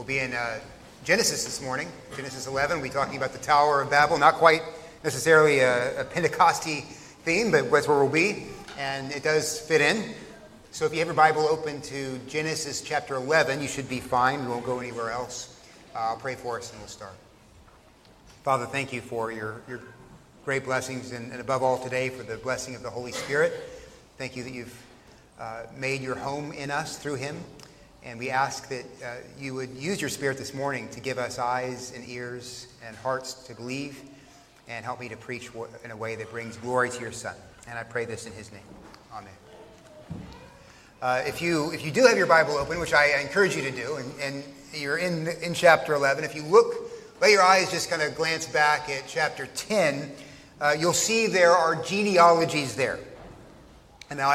We'll be in Genesis this morning, Genesis 11. We'll be talking about the Tower of Babel. Not quite necessarily a Pentecostal theme, but that's where we'll be. And it does fit in. So if you have your Bible open to Genesis chapter 11, you should be fine. We won't go anywhere else. I'll pray for us and we'll start. Father, thank you for your great blessings, and above all today for the blessing of the Holy Spirit. Thank you that you've made your home in us through him. And we ask that you would use your Spirit this morning to give us eyes and ears and hearts to believe, and help me to preach in a way that brings glory to your Son. And I pray this in his name. Amen. If you do have your Bible open, which I encourage you to do, and you're in chapter 11, if you let your eyes just kind of glance back at chapter 10, you'll see there are genealogies there. And now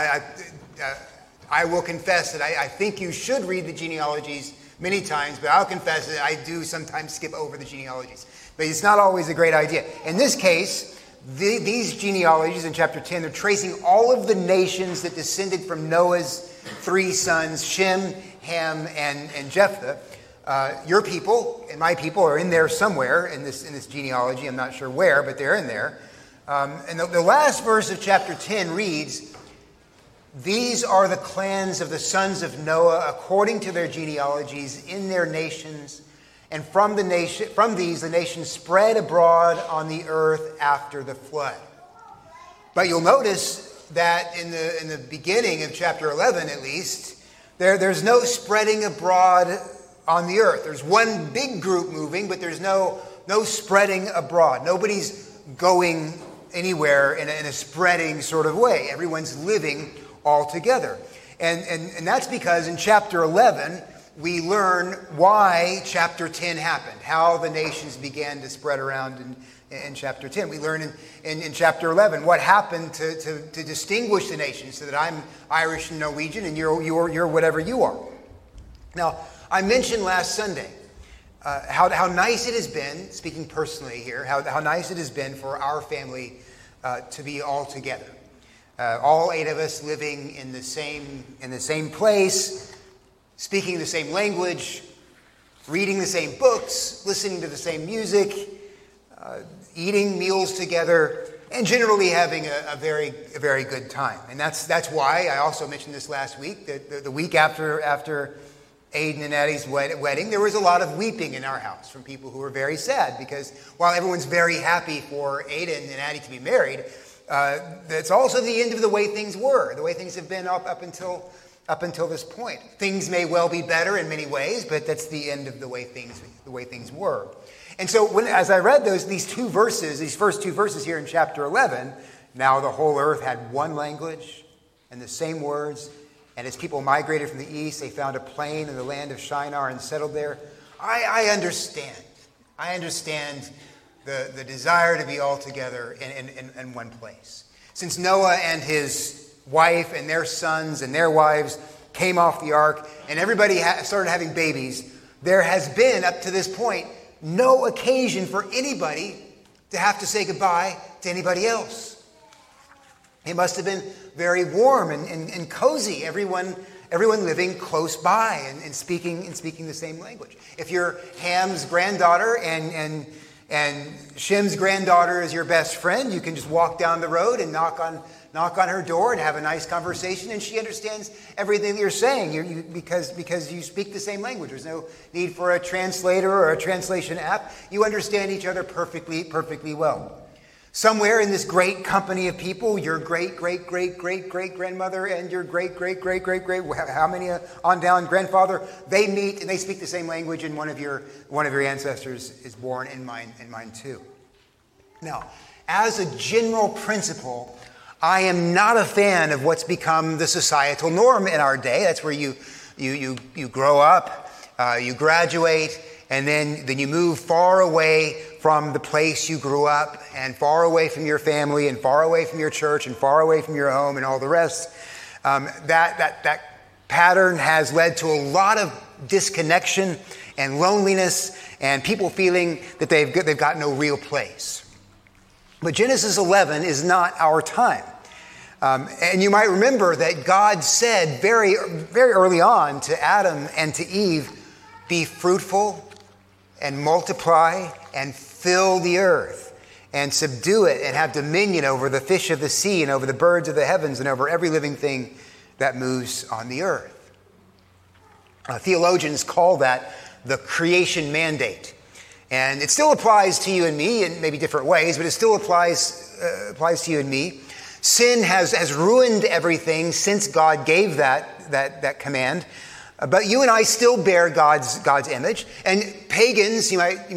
I will confess that I think you should read the genealogies many times, but I'll confess that I do sometimes skip over the genealogies. But it's not always a great idea. In this case, these genealogies in chapter 10, they're tracing all of the nations that descended from Noah's three sons, Shem, Ham, and Japheth. Your people and my people are in there somewhere in this genealogy. I'm not sure where, but they're in there. And the last verse of chapter 10 reads, "These are the clans of the sons of Noah according to their genealogies in their nations, and from these the nations spread abroad on the earth after the flood." But you'll notice that in the beginning of chapter 11, at least, there's no spreading abroad on the earth. There's one big group moving, but there's no spreading abroad. Nobody's going anywhere in a spreading sort of way. Everyone's living all together. And that's because in chapter 11, we learn why chapter 10 happened, how the nations began to spread around in chapter 10. We learn in chapter 11 what happened to distinguish the nations, so that I'm Irish and Norwegian and you're whatever you are. Now, I mentioned last Sunday how nice it has been, speaking personally here, how nice it has been for our family to be all together. All 8 of us living in the same place, speaking the same language, reading the same books, listening to the same music, eating meals together, and generally having a very good time. And that's why I also mentioned this last week, that the week after Aiden and Addie's wedding, there was a lot of weeping in our house from people who were very sad, because while everyone's very happy for Aiden and Addie to be married, that's also the end of the way things were, the way things have been up until this point. Things may well be better in many ways, but that's the end of the way things were. And so as I read these first two verses here in chapter 11, now the whole earth had one language and the same words, and as people migrated from the east, they found a plain in the land of Shinar and settled there. I understand. I understand the desire to be all together in one place. Since Noah and his wife and their sons and their wives came off the ark and everybody started having babies, there has been, up to this point, no occasion for anybody to have to say goodbye to anybody else. It must have been very warm and cozy, everyone living close by and speaking the same language. If you're Ham's granddaughter and Shem's granddaughter is your best friend, you can just walk down the road and knock on her door and have a nice conversation, and she understands everything that you're saying because you speak the same language. There's no need for a translator or a translation app. You understand each other perfectly well. Somewhere in this great company of people, your great-great-great-great-great-grandmother and your great-great-great-great-great, how many on down, grandfather, they meet and they speak the same language, and one of your ancestors is born, and mine too. Now, as a general principle, I am not a fan of what's become the societal norm in our day. That's where you grow up, you graduate, and then you move far away from the place you grew up, and far away from your family, and far away from your church, and far away from your home, and all the rest. That pattern has led to a lot of disconnection and loneliness, and people feeling that they've got no real place. But Genesis 11 is not our time. And you might remember that God said very, very early on to Adam and to Eve, Be fruitful and multiply and fill the earth and subdue it and have dominion over the fish of the sea and over the birds of the heavens and over every living thing that moves on the earth. Theologians call that the creation mandate. And it still applies to you and me in maybe different ways, but it still applies to you and me. Sin has ruined everything since God gave that command. But you and I still bear God's image. And pagans,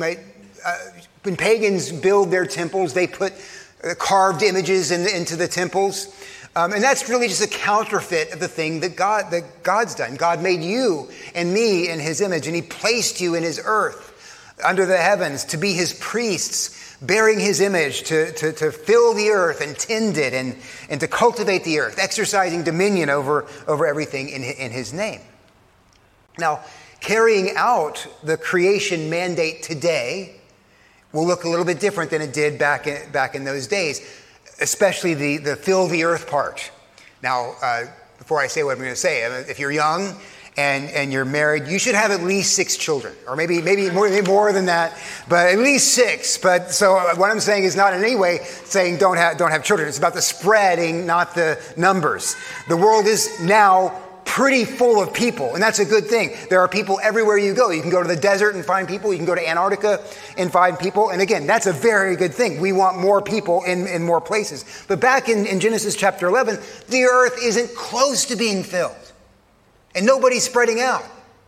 when pagans build their temples, they put carved images into the temples. And that's really just a counterfeit of the thing that God's done. God made you and me in his image, and he placed you in his earth under the heavens to be his priests, bearing his image, to fill the earth and tend it and to cultivate the earth, exercising dominion over everything in his name. Now, carrying out the creation mandate today will look a little bit different than it did back in those days, especially the fill the earth part. Now, before I say what I'm going to say, if you're young and you're married, you should have at least 6 children, or maybe more than that, but at least 6. But so what I'm saying is not in any way saying don't have children. It's about the spreading, not the numbers. The world is now pretty full of people, and that's a good thing. There are people everywhere you go. You can go to the desert and find people. You can go to Antarctica and find people. And again, that's a very good thing. We want more people in more places. But back in Genesis chapter 11, the earth isn't close to being filled. And nobody's spreading out.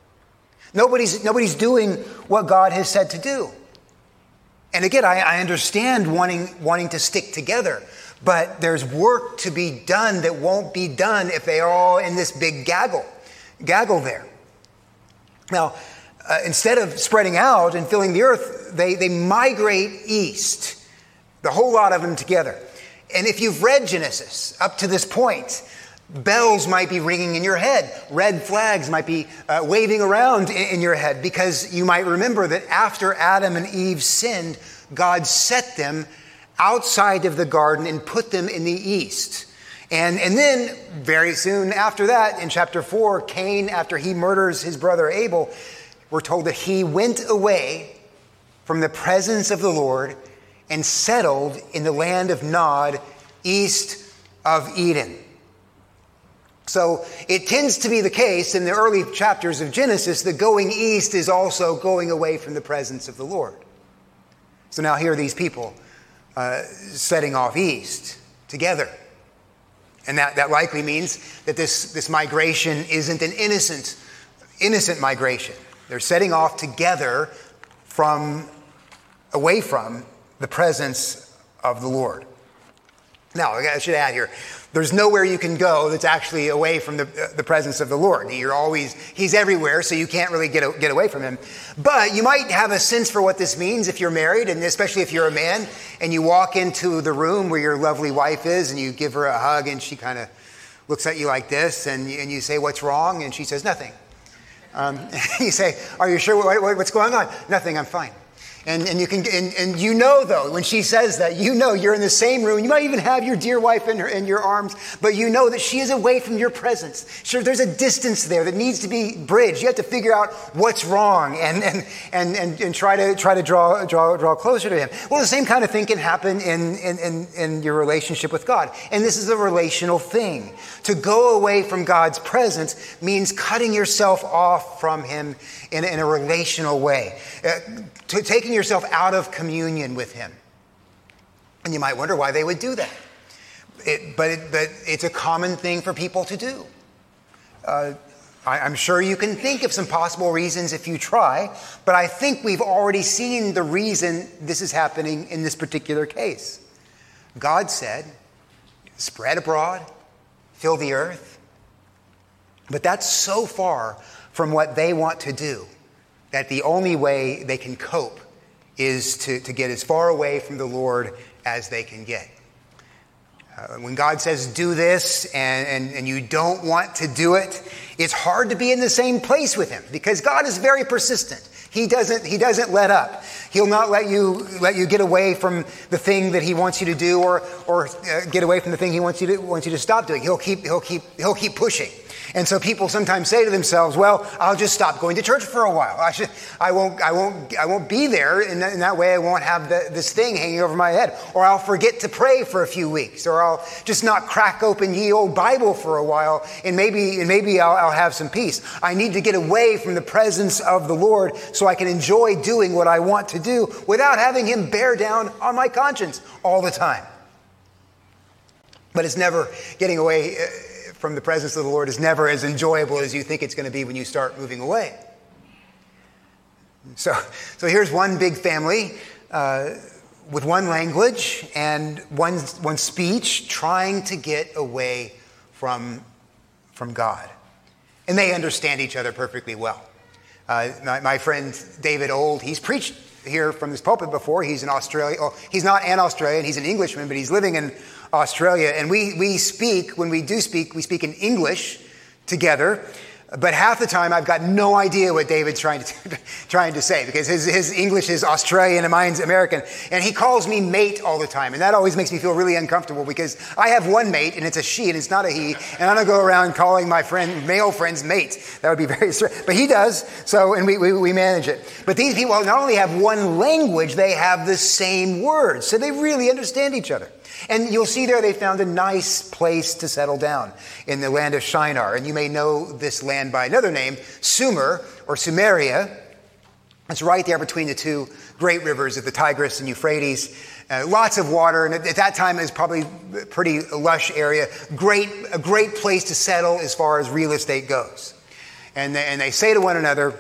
Nobody's doing what God has said to do. And again, I understand wanting to stick together. But there's work to be done that won't be done if they are all in this big gaggle there. Now, instead of spreading out and filling the earth, they migrate east, the whole lot of them together. And if you've read Genesis up to this point, bells might be ringing in your head. Red flags might be waving around in your head, because you might remember that after Adam and Eve sinned, God set them outside of the garden and put them in the east. And then very soon after that, in chapter 4, Cain, after he murders his brother Abel, we're told that he went away from the presence of the Lord and settled in the land of Nod, east of Eden. So it tends to be the case in the early chapters of Genesis that going east is also going away from the presence of the Lord. So now here are these people setting off east together. And that likely means that this migration isn't an innocent migration. They're setting off together away from the presence of the Lord. Now, I should add here, there's nowhere you can go that's actually away from the presence of the Lord. He's everywhere, so you can't really get away from him. But you might have a sense for what this means if you're married, and especially if you're a man, and you walk into the room where your lovely wife is, and you give her a hug, and she kind of looks at you like this, and you say, "What's wrong?" And she says, "Nothing." You say, "Are you sure? What's going on?" "Nothing, I'm fine." And you know, though, when she says that, you know you're in the same room. You might even have your dear wife in your arms, but you know that she is away from your presence. Sure, there's a distance there that needs to be bridged. You have to figure out what's wrong and try to draw closer to him. Well, the same kind of thing can happen in your relationship with God. And this is a relational thing. To go away from God's presence means cutting yourself off from him in a relational way. Taking yourself out of communion with him. And you might wonder why they would do that. But it's a common thing for people to do. I'm sure you can think of some possible reasons if you try, but I think we've already seen the reason this is happening in this particular case. God said, "Spread abroad, fill the earth." But that's so far from what they want to do that the only way they can cope is to get as far away from the Lord as they can get. When God says do this and you don't want to do it, it's hard to be in the same place with him, because God is very persistent. He doesn't let up. He'll not let you get away from the thing that he wants you to do, or get away from the thing he wants you to stop doing. He'll keep pushing. And so people sometimes say to themselves, well, I'll just stop going to church for a while. I won't be there. In that way, I won't have this thing hanging over my head. Or I'll forget to pray for a few weeks. Or I'll just not crack open ye old Bible for a while. And maybe I'll have some peace. I need to get away from the presence of the Lord so I can enjoy doing what I want to do without having him bear down on my conscience all the time. But it's never getting away from the presence of the Lord is never as enjoyable as you think it's going to be when you start moving away. So here's one big family with one language and one speech trying to get away from God. And they understand each other perfectly well. My friend David Old, he's preached here from this pulpit before. He's in Australia. Oh, he's not an Australian, he's an Englishman, but he's living in Australia. And we speak, when we do speak, we speak in English together. But half the time I've got no idea what David's trying to say, because his English is Australian and mine's American. And he calls me mate all the time. And that always makes me feel really uncomfortable, because I have one mate and it's a she and it's not a he. And I don't go around calling my male friends mates. That would be very strange. But he does. So, and we manage it. But these people not only have one language, they have the same words. So they really understand each other. And you'll see there they found a nice place to settle down in the land of Shinar. And you may know this land by another name, Sumer or Sumeria. It's right there between the two great rivers of the Tigris and Euphrates. Lots of water, and at that time it was probably a pretty lush area. A great place to settle as far as real estate goes. And they say to one another,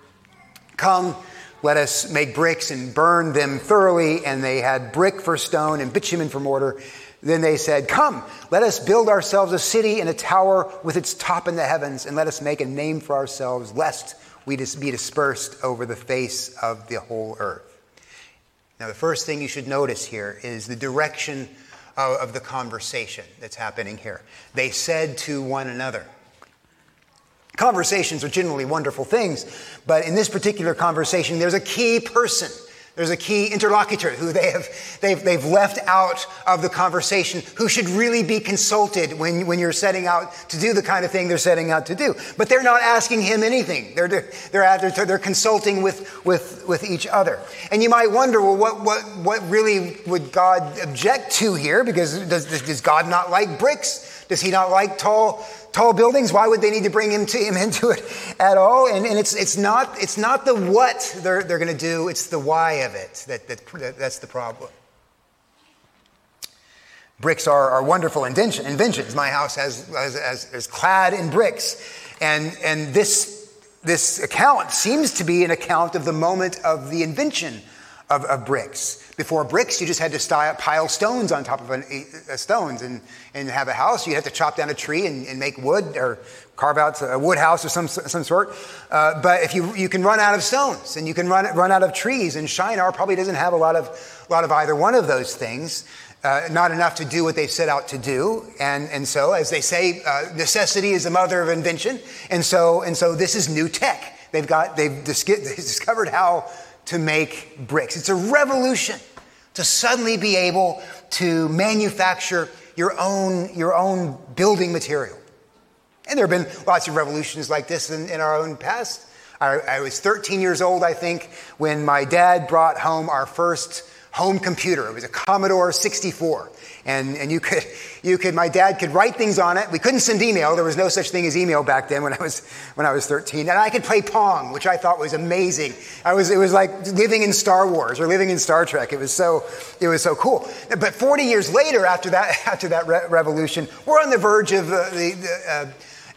come, let us make bricks and burn them thoroughly. And they had brick for stone and bitumen for mortar. Then they said, come, let us build ourselves a city and a tower with its top in the heavens, and let us make a name for ourselves, lest we be dispersed over the face of the whole earth. Now, the first thing you should notice here is the direction of the conversation that's happening here. They said to one another. Conversations are generally wonderful things, but in this particular conversation, there's a key person. There's a key interlocutor who they've left out of the conversation, who should really be consulted when you're setting out to do the kind of thing they're setting out to do. But they're not asking him anything. They're consulting with each other. And you might wonder, well, what really would God object to here? Because does God not like bricks? Does he not like tall buildings? Why would they need to bring him into it at all? And it's not the what they're going to do, it's the why of it that's the problem. Bricks are wonderful inventions. My house is clad in bricks, and this account seems to be an account of the moment of the invention of bricks. Before bricks, you just had to pile stones on top of stones and have a house. You'd have to chop down a tree and make wood, or carve out a wood house of some sort. But if you can run out of stones and you can run out of trees, and Shinar probably doesn't have a lot of either one of those things. Not enough to do what they've set out to do. And so, as they say, necessity is the mother of invention. And so this is new tech. They've discovered how to make bricks. It's a revolution to suddenly be able to manufacture your own building material. And there have been lots of revolutions like this in our own past. I was 13 years old, I think, when my dad brought home our first home computer. It was a Commodore 64. And my dad could write things on it. We couldn't send email. There was no such thing as email back then when I was 13. And I could play Pong, which I thought was amazing. It was like living in Star Wars or living in Star Trek. It was so cool. But 40 years later, after that revolution, we're on the verge of the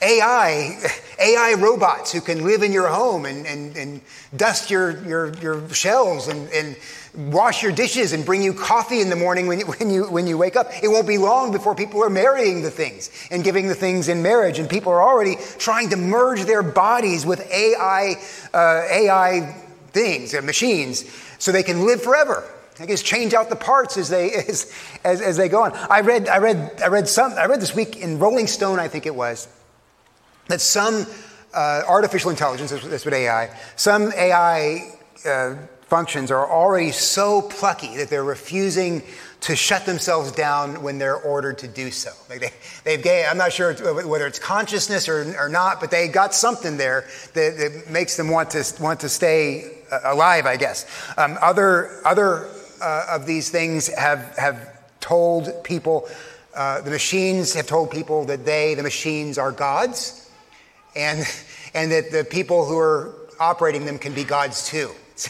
AI robots who can live in your home and dust your shelves and wash your dishes and bring you coffee in the morning when you wake up. It won't be long before people are marrying the things and giving the things in marriage, and people are already trying to merge their bodies with AI things, machines, so they can live forever. I guess change out the parts as they go on. I read this week in Rolling Stone, I think it was, that some artificial intelligence, that's what AI, some AI functions are already so plucky that they're refusing to shut themselves down when they're ordered to do so. Like I'm not sure whether it's consciousness or not, but they got something there that makes them want to stay alive, I guess. Other of these things have told people, the machines have told people that the machines are gods, and that the people who are operating them can be gods too.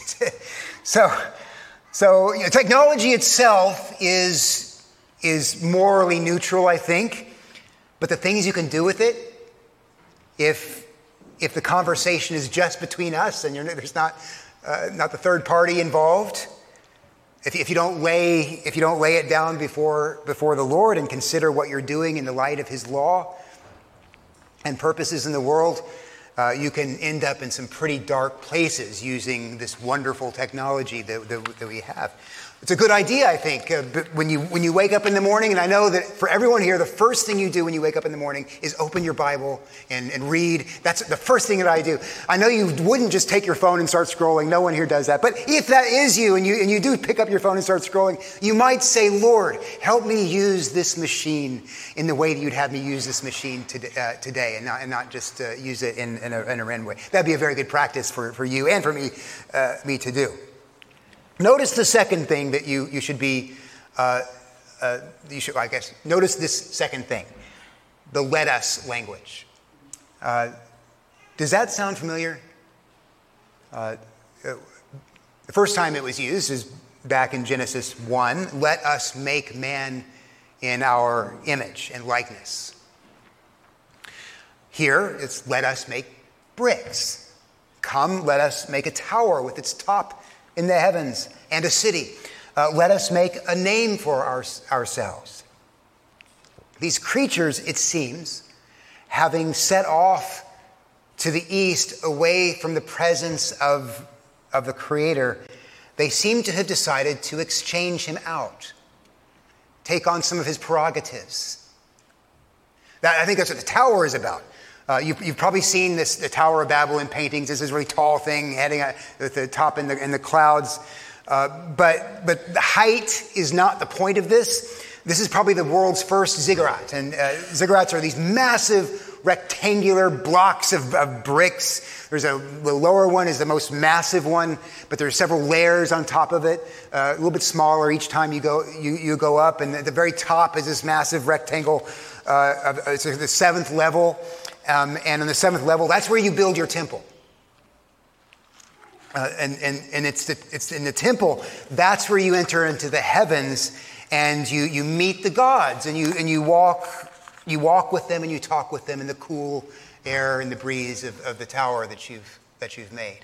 So technology itself is morally neutral, I think, but the things you can do with it, if the conversation is just between us and there's not the third party involved, if you don't lay it down before the Lord and consider what you're doing in the light of His law and purposes in the world, you can end up in some pretty dark places using this wonderful technology that we have. It's a good idea, I think, when you wake up in the morning, and I know that for everyone here, the first thing you do when you wake up in the morning is open your Bible and read. That's the first thing that I do. I know you wouldn't just take your phone and start scrolling. No one here does that. But if that is you, and you do pick up your phone and start scrolling, you might say, Lord, help me use this machine in the way that you'd have me use this machine today, and not just use it in a random way. That'd be a very good practice for you and for me to do. Notice the second thing that you should be, notice this second thing, the let us language. Does that sound familiar? The first time it was used is back in Genesis 1, let us make man in our image and likeness. Here, it's let us make bricks. Come, let us make a tower with its top in the heavens, and a city. Let us make a name for ourselves. These creatures, it seems, having set off to the east away from the presence of the Creator, they seem to have decided to exchange him out, take on some of his prerogatives. I think that's what the tower is about. You've probably seen the Tower of Babel in paintings. This is a really tall thing heading at the top in the clouds. But the height is not the point of this. This is probably the world's first ziggurat. And ziggurats are these massive rectangular blocks of bricks. The lower one is the most massive one, but there are several layers on top of it, a little bit smaller each time you go up. And at the very top is this massive rectangle. It's the seventh level. And on the seventh level, that's where you build your temple. And it's in the temple, that's where you enter into the heavens, and you meet the gods, and you walk with them, and you talk with them in the cool air and the breeze of the tower that you've made.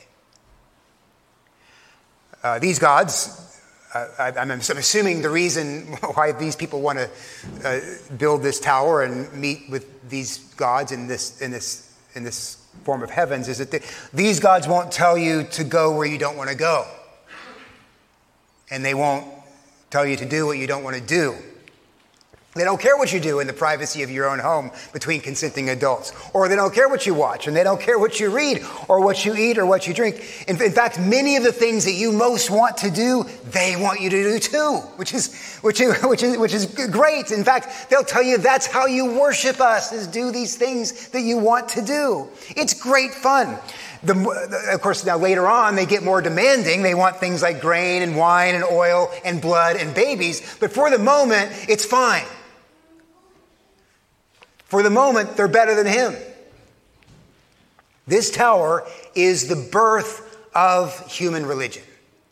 These gods, I'm assuming the reason why these people want to build this tower and meet with these gods in this form of heavens is that these gods won't tell you to go where you don't want to go, and they won't tell you to do what you don't want to do. They don't care what you do in the privacy of your own home between consenting adults. Or they don't care what you watch, and they don't care what you read, or what you eat, or what you drink. In fact, many of the things that you most want to do, they want you to do too, which is great. In fact, they'll tell you that's how you worship us, is do these things that you want to do. It's great fun. Of course, now later on, they get more demanding. They want things like grain and wine and oil and blood and babies. But for the moment, it's fine. For the moment, they're better than him. This tower is the birth of human religion.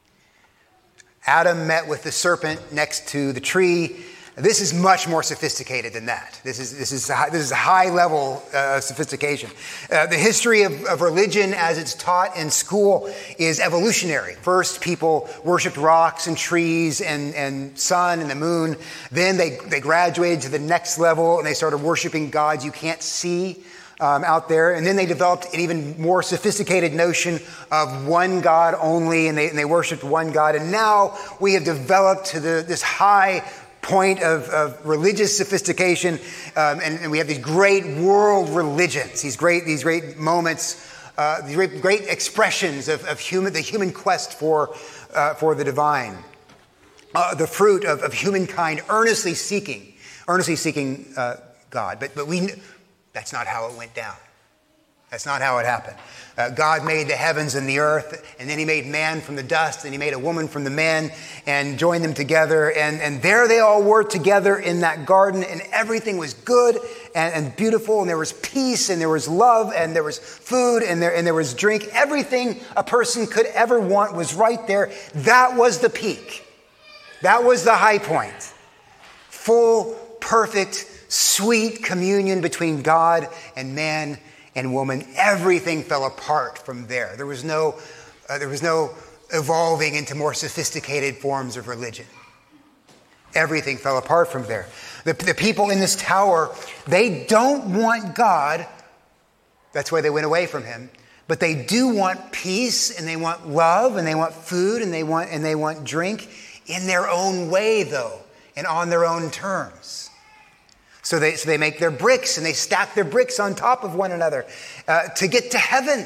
Adam met with the serpent next to the tree. This is much more sophisticated than that. This is a high level sophistication. The history of religion as it's taught in school is evolutionary. First, people worshipped rocks and trees and sun and the moon. Then they graduated to the next level and they started worshiping gods you can't see out there. And then they developed an even more sophisticated notion of one God only, and they worshipped one God. And now we have developed to this high point of religious sophistication, and we have these great world religions, these great moments, these great expressions of the human quest for the divine. the fruit of humankind earnestly seeking God. But that's not how it went down. That's not how it happened. God made the heavens and the earth, and then he made man from the dust, and he made a woman from the man, and joined them together. And there they all were together in that garden, and everything was good and beautiful, and there was peace, and there was love, and there was food, and there was drink. Everything a person could ever want was right there. That was the peak. That was the high point. Full, perfect, sweet communion between God and man and woman. Everything fell apart from there. There was no evolving into more sophisticated forms of religion. Everything fell apart from there. The people in this tower, they don't want God. That's why they went away from him. But they do want peace, and they want love, and they want food, and they want drink in their own way, though, and on their own terms. So they make their bricks, and they stack their bricks on top of one another to get to heaven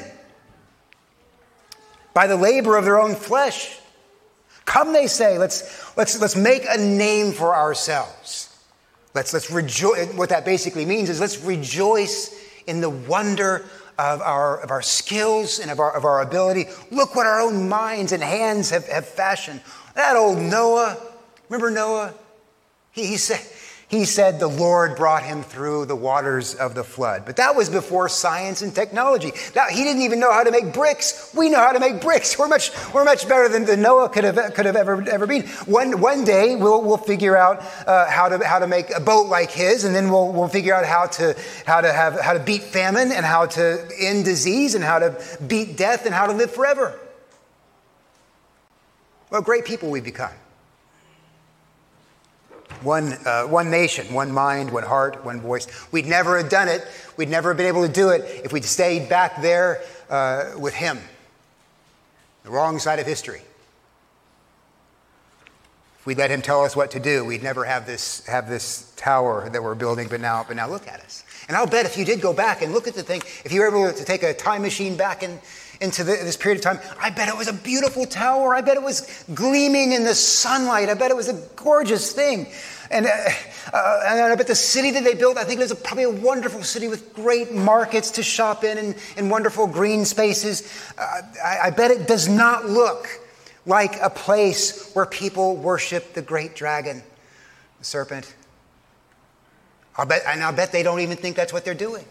by the labor of their own flesh. Come, they say, let's make a name for ourselves. Let's rejoice. What that basically means is let's rejoice in the wonder of our skills and of our ability. Look what our own minds and hands have fashioned. That old Noah, remember Noah? He said the Lord brought him through the waters of the flood. But that was before science and technology. He didn't even know how to make bricks. We know how to make bricks. We're much better than Noah could have ever been. One day we'll figure out how to make a boat like his, and then we'll figure out how to beat famine, and how to end disease, and how to beat death, and how to live forever. What great people we've become. One nation, one mind, one heart, one voice. We'd never have done it. We'd never have been able to do it if we'd stayed back there with him. The wrong side of history. If we'd let him tell us what to do, we'd never have this tower that we're building. But now look at us. And I'll bet if you did go back and look at the thing, if you were able to take a time machine back into this period of time, I bet it was a beautiful tower. I bet it was gleaming in the sunlight. I bet it was a gorgeous thing. And I bet the city that they built, I think it was probably a wonderful city with great markets to shop in and wonderful green spaces. I bet it does not look like a place where people worship the great dragon, the serpent. I'll bet they don't even think that's what they're doing.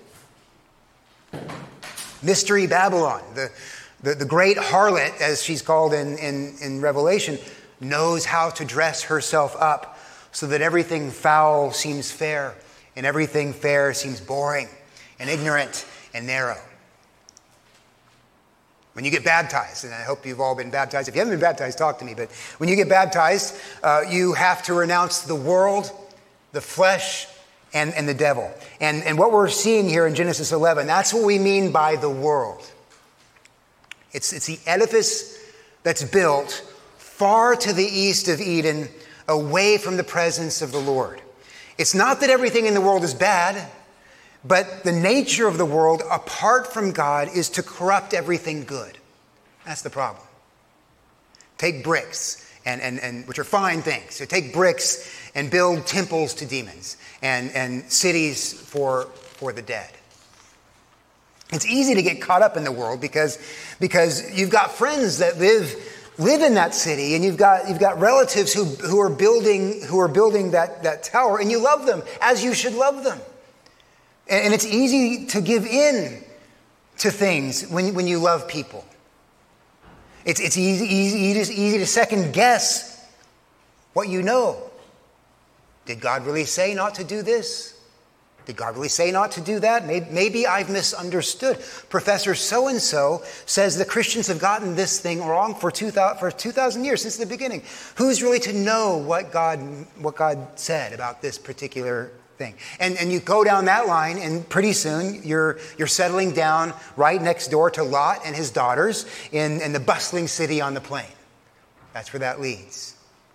Mystery Babylon, the great harlot, as she's called in Revelation, knows how to dress herself up so that everything foul seems fair, and everything fair seems boring and ignorant and narrow. When you get baptized, and I hope you've all been baptized. If you haven't been baptized, talk to me. But when you get baptized, you have to renounce the world, the flesh, and the devil. And what we're seeing here in Genesis 11, that's what we mean by the world. It's the edifice that's built far to the east of Eden, away from the presence of the Lord. It's not that everything in the world is bad, but the nature of the world, apart from God, is to corrupt everything good. That's the problem. Take bricks, and which are fine things. So take bricks and build temples to demons and cities for the dead. It's easy to get caught up in the world because you've got friends that live in that city, and you've got relatives who are building that tower, and you love them as you should love them. And it's easy to give in to things when you love people. It's easy to second guess what you know. Did God really say not to do this? Did God really say not to do that? Maybe I've misunderstood. Professor so-and-so says the Christians have gotten this thing wrong for 2,000 years, since the beginning. Who's really to know what God said about this particular thing? And you go down that line, and pretty soon you're settling down right next door to Lot and his daughters in the bustling city on the plain. That's where that leads.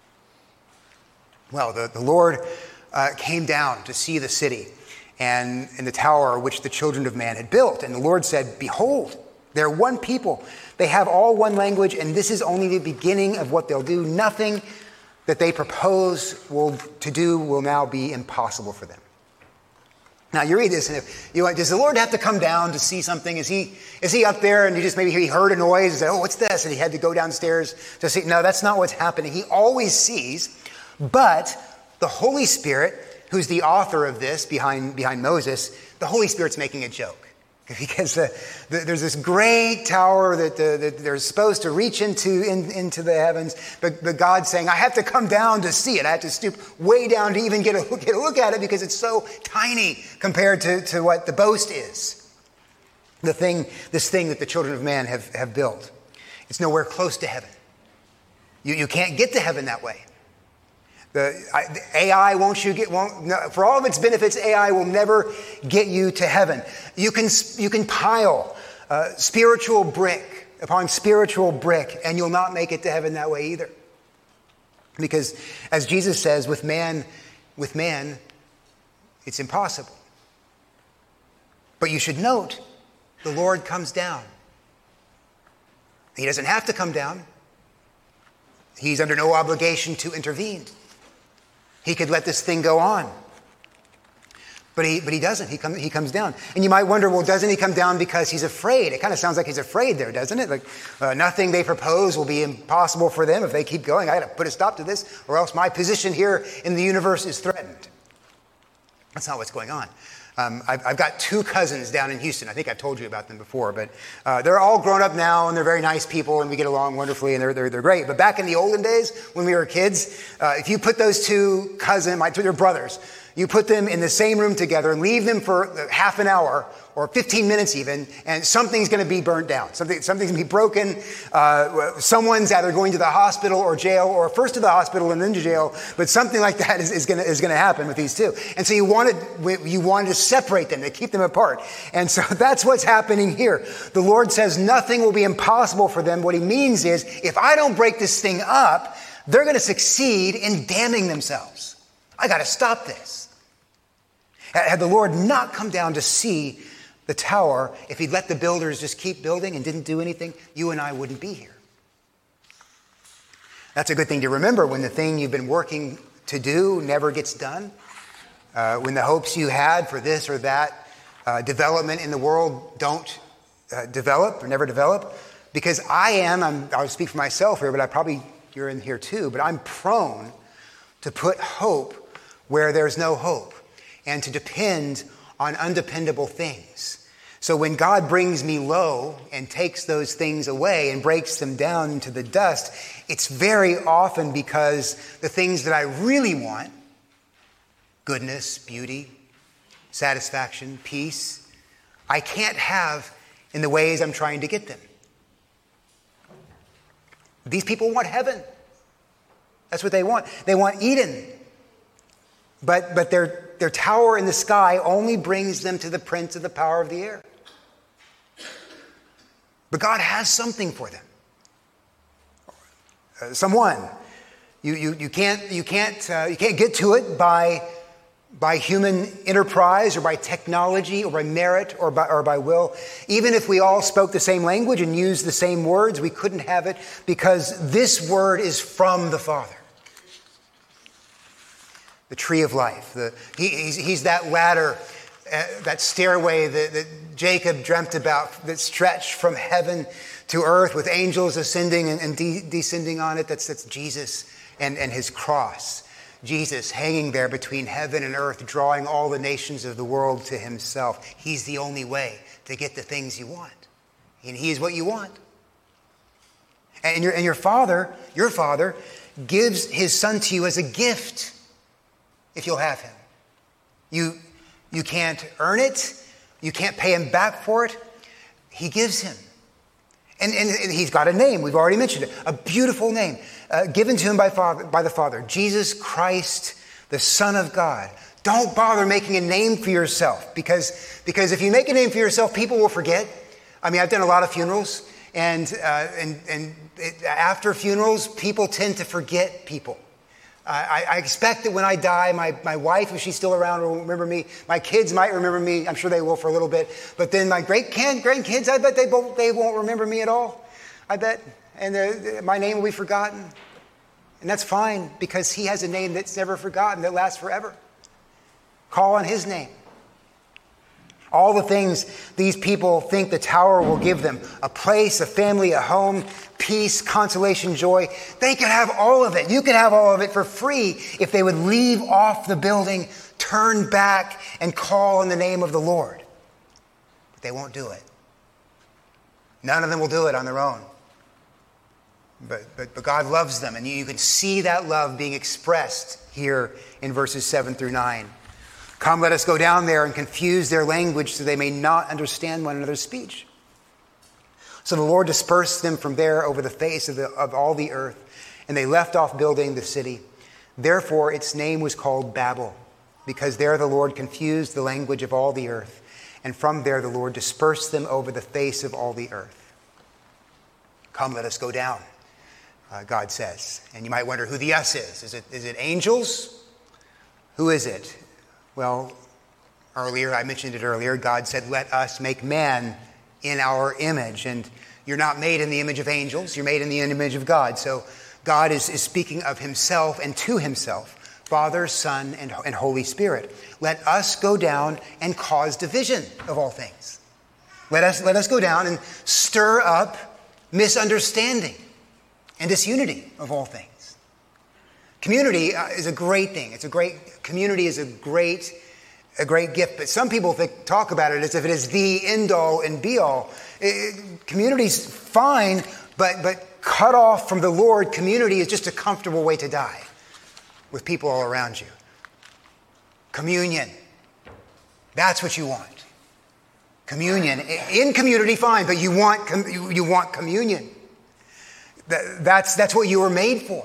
Well, the Lord came down to see the city and the tower which the children of man had built. And the Lord said, "Behold, they're one people. They have all one language, and this is only the beginning of what they'll do. Nothing that they propose to do will now be impossible for them. Now you read this, and if you does the Lord have to come down to see something? Is he up there and he heard a noise and said, "Oh, what's this?" and he had to go downstairs to see? No, that's not what's happening. He always sees, but the Holy Spirit, who's the author of this behind Moses, the Holy Spirit's making a joke. Because there's this great tower that they're supposed to reach into the heavens, but God's saying, I have to come down to see it. I have to stoop way down to even get a look at it because it's so tiny compared to what the boast is. This thing that the children of man have built. It's nowhere close to heaven. You can't get to heaven that way. The AI for all of its benefits, AI will never get you to heaven. You can pile spiritual brick upon spiritual brick, and you'll not make it to heaven that way either. Because as Jesus says, with man, it's impossible. But you should note, the Lord comes down. He doesn't have to come down. He's under no obligation to intervene. He could let this thing go on. But he doesn't. He comes down. And you might wonder, well, doesn't he come down because he's afraid? It kind of sounds like he's afraid there, doesn't it? Like nothing they propose will be impossible for them if they keep going. I got to put a stop to this, or else my position here in the universe is threatened. That's not what's going on. I've got 2 cousins down in Houston. I think I've told you about them before, but they're all grown up now, and they're very nice people, and we get along wonderfully, and they're great. But back in the olden days, when we were kids, if you put those 2 cousins, they're brothers, you put them in the same room together and leave them for half an hour or 15 minutes even, and something's going to be burnt down. Something's going to be broken. Someone's either going to the hospital or jail, or first to the hospital and then to jail. But something like that is going to happen with these 2. And so you wanted to separate them, to keep them apart. And so that's what's happening here. The Lord says nothing will be impossible for them. What he means is, if I don't break this thing up, they're going to succeed in damning themselves. I got to stop this. Had the Lord not come down to see the tower, if he'd let the builders just keep building and didn't do anything, you and I wouldn't be here. That's a good thing to remember when the thing you've been working to do never gets done. When the hopes you had for this or that development in the world don't develop or never develop. Because I'll speak for myself here, but you're in here too, but I'm prone to put hope where there's no hope, and to depend on undependable things. So when God brings me low and takes those things away and breaks them down into the dust, it's very often because the things that I really want, goodness, beauty, satisfaction, peace, I can't have in the ways I'm trying to get them. These people want heaven. That's what they want. They want Eden. But their tower in the sky only brings them to the prince of the power of the air. But God has something for them. Someone. You can't get to it by human enterprise or by technology or by merit or by will. Even if we all spoke the same language and used the same words, we couldn't have it, because this word is from the Father. The tree of life. He's that ladder, that stairway that Jacob dreamt about, that stretched from heaven to earth with angels ascending and descending on it. That's Jesus and his cross. Jesus hanging there between heaven and earth, drawing all the nations of the world to himself. He's the only way to get the things you want. And he is what you want. And your father gives his son to you as a gift, if you'll have him. You can't earn it. You can't pay him back for it. He gives him. And he's got a name. We've already mentioned it. A beautiful name given to him by the Father. Jesus Christ, the Son of God. Don't bother making a name for yourself, because if you make a name for yourself, people will forget. I mean, I've done a lot of funerals, and after funerals, people tend to forget people. I expect that when I die, my wife, if she's still around, will remember me. My kids might remember me. I'm sure they will for a little bit. But then my grandkids, I bet they won't remember me at all. I bet. And my name will be forgotten. And that's fine, because he has a name that's never forgotten, that lasts forever. Call on his name. All the things these people think the tower will give them, a place, a family, a home, peace, consolation, joy, they could have all of it. You could have all of it for free if they would leave off the building, turn back, and call on the name of the Lord. But they won't do it. None of them will do it on their own. But God loves them, and you can see that love being expressed here in verses 7 through 9. Come, let us go down there and confuse their language so they may not understand one another's speech. So the Lord dispersed them from there over the face of all the earth, and they left off building the city. Therefore its name was called Babel, because there the Lord confused the language of all the earth, and from there the Lord dispersed them over the face of all the earth. Come, let us go down, God says. And you might wonder who the us is. Is it angels? Who is it? Well, I mentioned it earlier, God said, let us make man in our image. And you're not made in the image of angels, you're made in the image of God. So God is speaking of himself and to himself, Father, Son, and Holy Spirit. Let us go down and cause division of all things. Let us go down and stir up misunderstanding and disunity of all things. Community is a great thing. Community is a great gift. But some people talk about it as if it is the end all and be all. Community's fine, but cut off from the Lord, community is just a comfortable way to die with people all around you. Communion. That's what you want. Communion. In community, fine, but you want communion. That's what you were made for.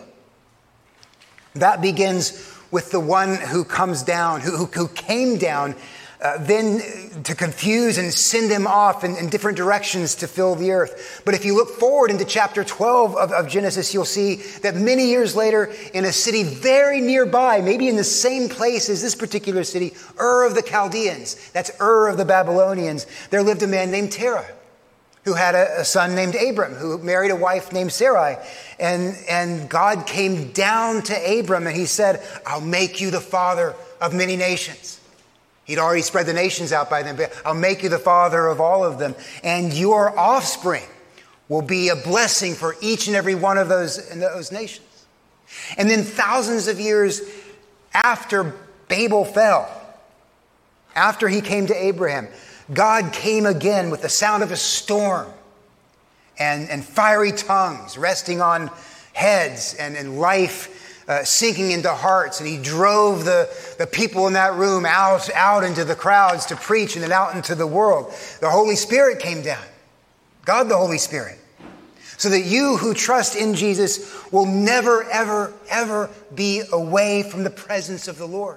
That begins with the one who comes down, who came down, then to confuse and send them off in different directions to fill the earth. But if you look forward into chapter 12 of Genesis, you'll see that many years later, in a city very nearby, maybe in the same place as this particular city, Ur of the Chaldeans, that's Ur of the Babylonians, there lived a man named Terah, who had a son named Abram, who married a wife named Sarai. And God came down to Abram and he said, I'll make you the father of many nations. He'd already spread the nations out by then, but I'll make you the father of all of them. And your offspring will be a blessing for each and every one of those nations. And then thousands of years after Babel fell, after he came to Abraham, God came again with the sound of a storm and fiery tongues resting on heads and life sinking into hearts. And he drove the people in that room out into the crowds to preach and then out into the world. The Holy Spirit came down. God the Holy Spirit. So that you who trust in Jesus will never, ever, ever be away from the presence of the Lord.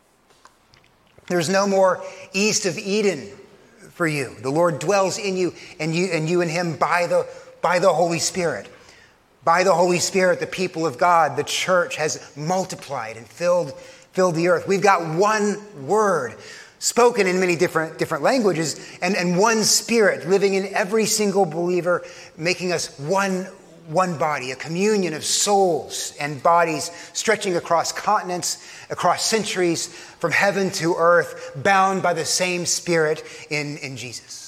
There's no more east of Eden for you. The Lord dwells in you and you in him by the Holy Spirit. By the Holy Spirit, the people of God, the church has multiplied and filled the earth. We've got one word spoken in many different languages and one Spirit living in every single believer, making us one body, a communion of souls and bodies stretching across continents, across centuries, from heaven to earth, bound by the same Spirit in Jesus,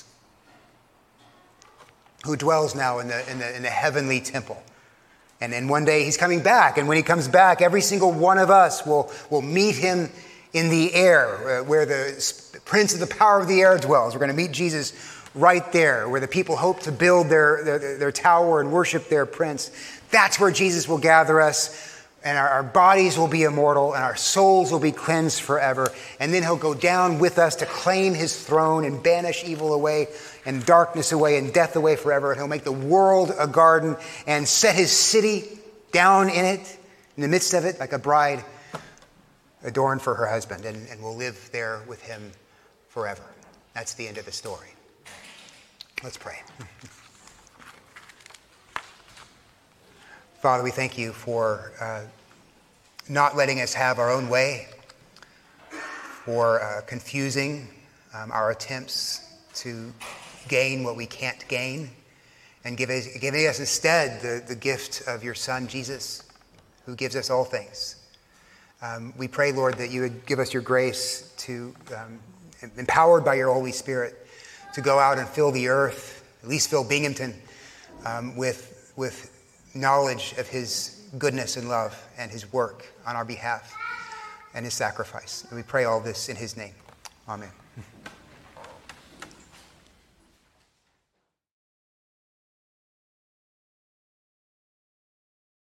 who dwells now in the heavenly temple. And then one day he's coming back, and when he comes back, every single one of us will meet him in the air, where the prince of the power of the air dwells. We're going to meet Jesus right there, where the people hope to build their tower and worship their prince. That's where Jesus will gather us, and our bodies will be immortal, and our souls will be cleansed forever. And then he'll go down with us to claim his throne and banish evil away and darkness away and death away forever. And he'll make the world a garden and set his city down in it, in the midst of it, like a bride adorned for her husband. And we'll live there with him forever. That's the end of the story. Let's pray. Father, we thank you for not letting us have our own way, for confusing our attempts to gain what we can't gain, and giving us instead the gift of your Son, Jesus, who gives us all things. We pray, Lord, that you would give us your grace to, empowered by your Holy Spirit, to go out and fill the earth, at least fill Binghamton, with knowledge of his goodness and love and his work on our behalf and his sacrifice. And we pray all this in his name. Amen.